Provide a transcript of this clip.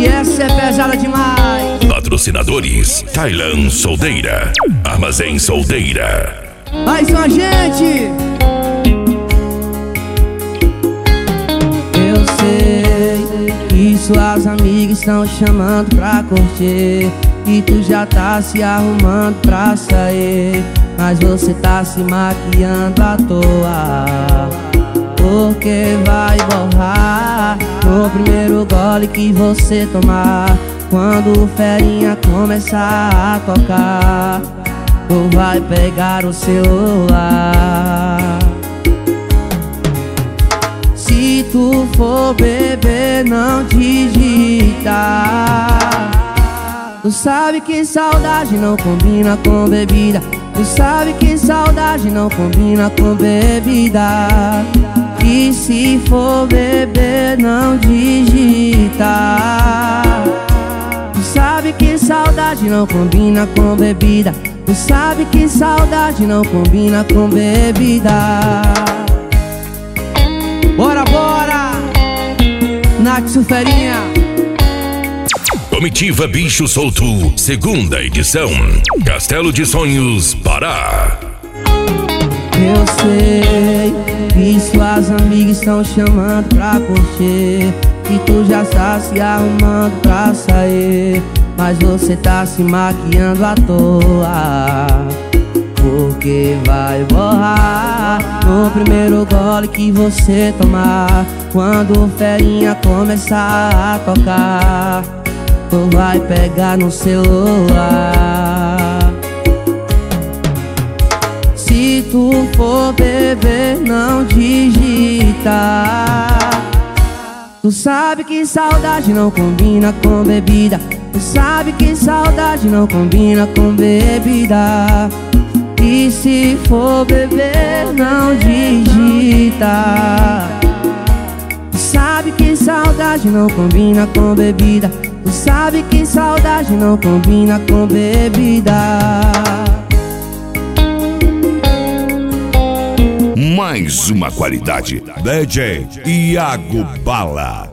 E essa é pesada demais. Patrocinadores: Thailand Soldeira, Armazém Soldeira. Mais uma gente. Eu sei que suas amigas estão chamando pra curtir, e tu já tá se arrumando pra sair, mas você tá se maquiando à toa, porque vai borrar no primeiro gole que você tomar. Quando o ferinha começar a tocar, tu vai pegar o celular. Se tu for beber, não digita. Tu sabe que saudade não combina com bebida. Tu sabe que saudade não combina com bebida. E se for beber, não digita. Tu sabe que saudade não combina com bebida. Tu sabe que saudade não combina com bebida. Bora, bora! Nath Suferinha. Comitiva Bicho Solto, segunda edição, Castelo de Sonhos, Pará. Eu sei que suas amigas estão chamando pra curtir, e tu já tá se arrumando pra sair, mas você tá se maquiando à toa, porque vai borrar no primeiro gole que você tomar. Quando o ferinha começar a tocar, tu vai pegar no celular. Se tu for beber, não digita. Tu sabe que saudade não combina com bebida. Tu sabe que saudade não combina com bebida. E se for beber, não digita. Tu sabe que saudade não combina com bebida. Tu sabe que saudade não combina com bebida. Mais uma qualidade. DJ Iago Bala.